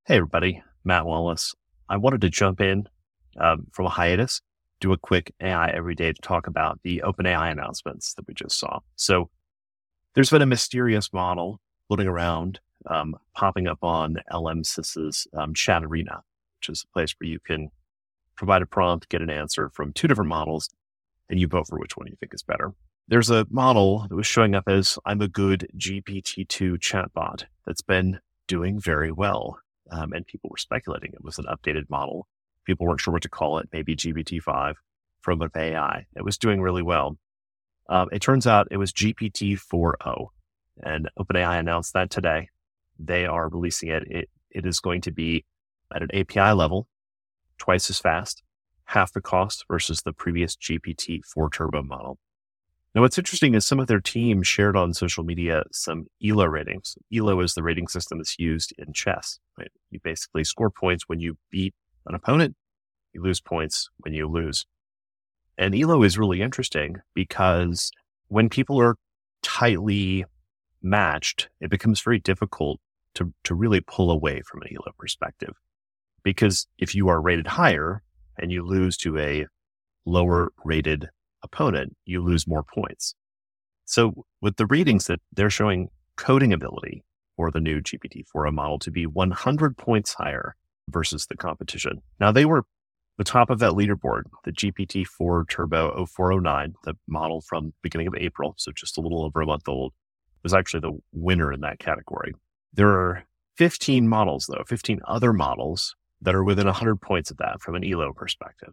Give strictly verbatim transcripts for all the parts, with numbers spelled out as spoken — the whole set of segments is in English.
Hey, everybody. Matt Wallace. I wanted to jump in um, from a hiatus, do a quick A I every day to talk about the OpenAI announcements that we just saw. So there's been a mysterious model floating around, um, popping up on L M Sys's um, Chat Arena, which is a place where you can provide a prompt, get an answer from two different models, and you vote for which one you think is better. There's a model that was showing up as I'm a good G P T two chatbot that's been doing very well. Um, and people were speculating it was an updated model. People weren't sure what to call it, maybe G P T five from OpenAI. It was doing really well. Um, it turns out it was G P T four point oh, and OpenAI announced that today. They are releasing it. It It is going to be at an A P I level, twice as fast, half the cost versus the previous G P T four Turbo model. Now, what's interesting is some of their team shared on social media some E L O ratings. E L O is the rating system that's used in chess, right? You basically score points when you beat an opponent. You lose points when you lose. And E L O is really interesting because when people are tightly matched, it becomes very difficult to, to really pull away from an E L O perspective. Because if you are rated higher and you lose to a lower rated opponent, you lose more points. So with the readings that they're showing coding ability for the new G P T four point oh model to be one hundred points higher versus the competition. Now they were the top of that leaderboard, the G P T four Turbo oh four oh nine, the model from the beginning of April, so just a little over a month old, was actually the winner in that category. There are fifteen models though, fifteen other models that are within one hundred points of that from an E L O perspective.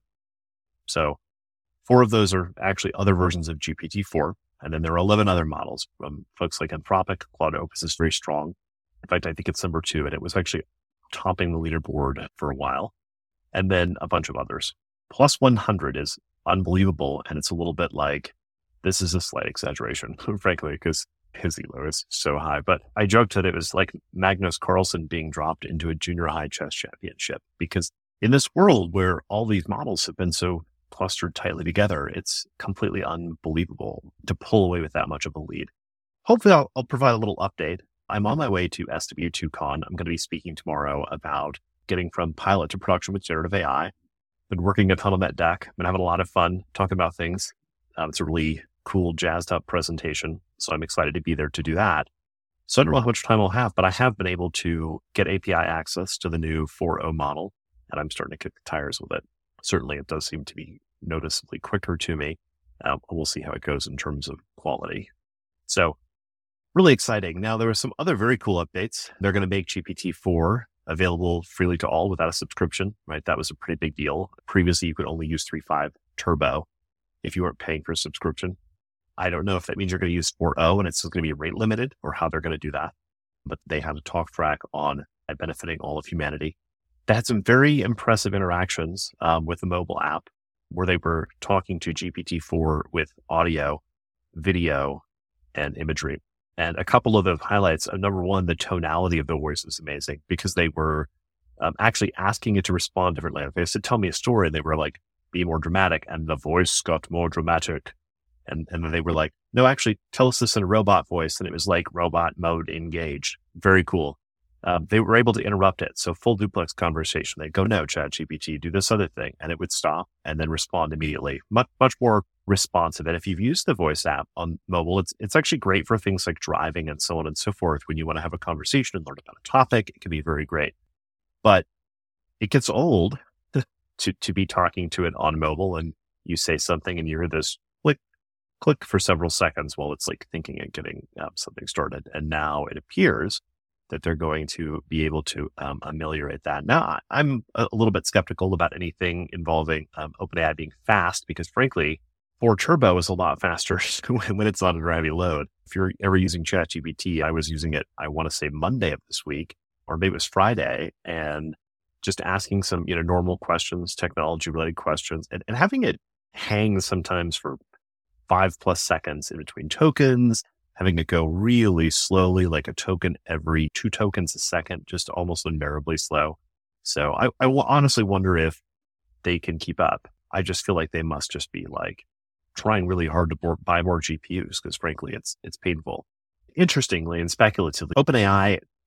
So four of those are actually other versions of G P T four. And then there are eleven other models from folks like Anthropic. Claude Opus is very strong. In fact, I think it's number two, and it was actually topping the leaderboard for a while. And then a bunch of others. Plus one hundred is unbelievable. And it's a little bit like, this is a slight exaggeration, frankly, because his E L O is so high. But I joked that it was like Magnus Carlsen being dropped into a junior high chess championship, because in this world where all these models have been so clustered tightly together, it's completely unbelievable to pull away with that much of a lead. Hopefully I'll, I'll provide a little update. I'm on my way to S W two Con. I'm going to be speaking tomorrow about getting from pilot to production with generative A I. Been working a ton on that deck. Been having a lot of fun talking about things. Um, it's a really cool, jazzed up presentation. So I'm excited to be there to do that. So I don't know how much time I'll have, but I have been able to get A P I access to the new four point oh model, and I'm starting to kick the tires with it. Certainly, it does seem to be noticeably quicker to me. Um, we'll see how it goes in terms of quality. So really exciting. Now, there are some other very cool updates. They're going to make G P T four available freely to all without a subscription, right? That was a pretty big deal. Previously, you could only use three point five Turbo if you weren't paying for a subscription. I don't know if that means you're going to use four point oh and it's going to be rate limited or how they're going to do that. But they had a talk track on benefiting all of humanity. They had some very impressive interactions um, with the mobile app where they were talking to G P T four with audio, video, and imagery. And a couple of the highlights, uh, number one, the tonality of the voice is amazing because they were um, actually asking it to respond differently. If they said, tell me a story, and they were like, be more dramatic. And the voice got more dramatic. And, and then they were like, no, actually, tell us this in a robot voice. And it was like robot mode engaged. Very cool. Um, they were able to interrupt it. So full duplex conversation. They'd go, no, ChatGPT, do this other thing. And it would stop and then respond immediately. Much, much more responsive. And if you've used the voice app on mobile, it's, it's actually great for things like driving and so on and so forth. When you want to have a conversation and learn about a topic, it can be very great. But it gets old to, to be talking to it on mobile and you say something and you hear this click, click for several seconds while it's like thinking and getting um, something started. And now it appears that they're going to be able to um, ameliorate that. Now, I'm a little bit skeptical about anything involving um, OpenAI being fast because, frankly, four Turbo is a lot faster when it's on a heavy load. If you're ever using ChatGPT, I was using it, I want to say Monday of this week, or maybe it was Friday, and just asking some, you know, normal questions, technology-related questions, and, and having it hang sometimes for five plus seconds in between tokens, having it go really slowly, like a token every two tokens a second, just almost unbearably slow. So I, I will honestly wonder if they can keep up. I just feel like they must just be like trying really hard to bo- buy more G P Us because frankly, it's it's painful. Interestingly and speculatively, OpenAI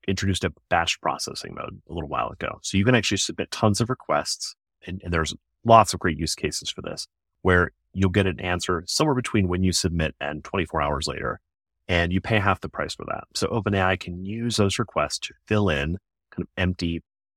introduced a batch processing mode a little while ago. So you can actually submit tons of requests, and, and there's lots of great use cases for this, where you'll get an answer somewhere between when you submit and twenty-four hours later, and you pay half the price for that. So OpenAI can use those requests to fill in kind of empty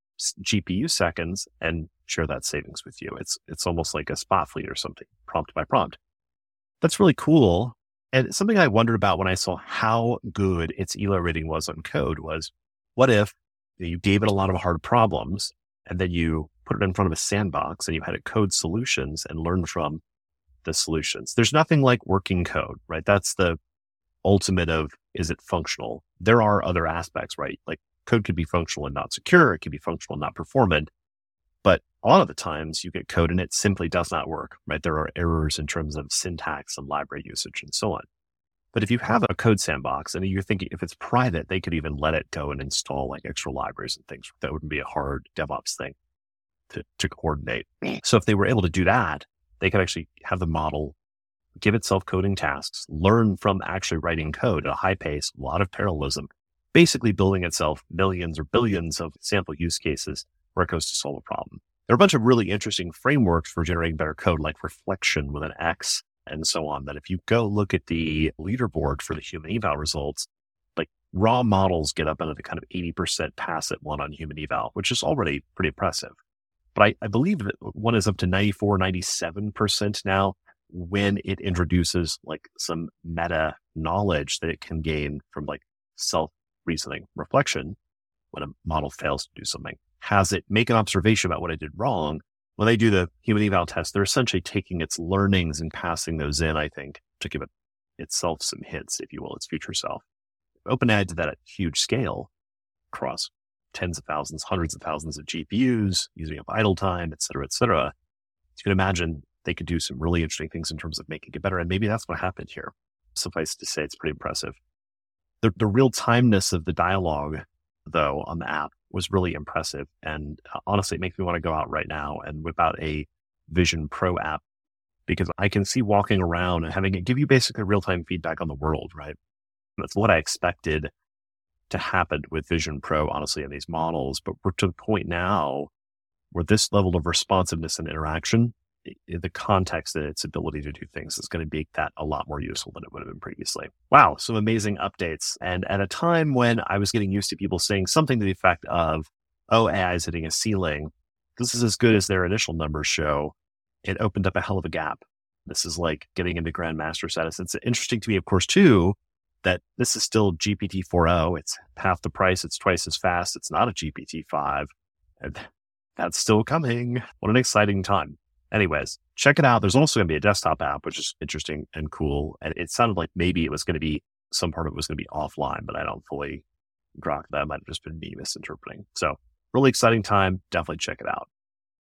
G P U seconds and share that savings with you. It's it's almost like a spot fleet or something, prompt by prompt. That's really cool. And something I wondered about when I saw how good its E L O rating was on code was, what if you gave it a lot of hard problems and then you put it in front of a sandbox and you had it code solutions and learn from the solutions? There's nothing like working code, right? That's the ultimate of, is it functional? There are other aspects, right? Like code could be functional and not secure. It could be functional and not performant. But a lot of the times you get code and it simply does not work, right? There are errors in terms of syntax and library usage and so on. But if you have a code sandbox and you're thinking if it's private, they could even let it go and install like extra libraries and things. That wouldn't be a hard DevOps thing to, to coordinate. So if they were able to do that, they could actually have the model give itself coding tasks, learn from actually writing code at a high pace, a lot of parallelism, basically building itself millions or billions of sample use cases where it goes to solve a problem. There are a bunch of really interesting frameworks for generating better code, like reflection with an X and so on, that if you go look at the leaderboard for the human eval results, like raw models get up into the kind of eighty percent pass at one on human eval, which is already pretty impressive. But I, I believe that one is up to ninety-four, ninety-seven percent now when it introduces like some meta knowledge that it can gain from like self-reasoning reflection. When a model fails to do something, has it make an observation about what it did wrong. When they do the human eval test, they're essentially taking its learnings and passing those in, I think, to give it itself some hints, if you will, its future self. OpenAI did that at huge scale across tens of thousands, hundreds of thousands of G P Us, using up idle time, et cetera, et cetera. You can imagine they could do some really interesting things in terms of making it better. And maybe that's what happened here. Suffice to say, it's pretty impressive. The, the real timeness of the dialogue, though, on the app was really impressive. And uh, honestly, it makes me want to go out right now and whip out a Vision Pro app, because I can see walking around and having it give you basically real-time feedback on the world, right? That's what I expected to happen with Vision Pro, honestly, in these models. But we're to the point now where this level of responsiveness and interaction, the context and its ability to do things is going to make that a lot more useful than it would have been previously. Wow, some amazing updates. And at a time when I was getting used to people saying something to the effect of, oh, A I is hitting a ceiling, this is as good as their initial numbers show, it opened up a hell of a gap. This is like getting into grandmaster status. It's interesting to me, of course, too, that this is still G P T four point oh. It's half the price. It's twice as fast. It's not a G P T five. And that's still coming. What an exciting time. Anyways, check it out. There's also going to be a desktop app, which is interesting and cool. And it sounded like maybe it was going to be, some part of it was going to be offline, but I don't fully grok that. Might have just been me misinterpreting. So really exciting time. Definitely check it out.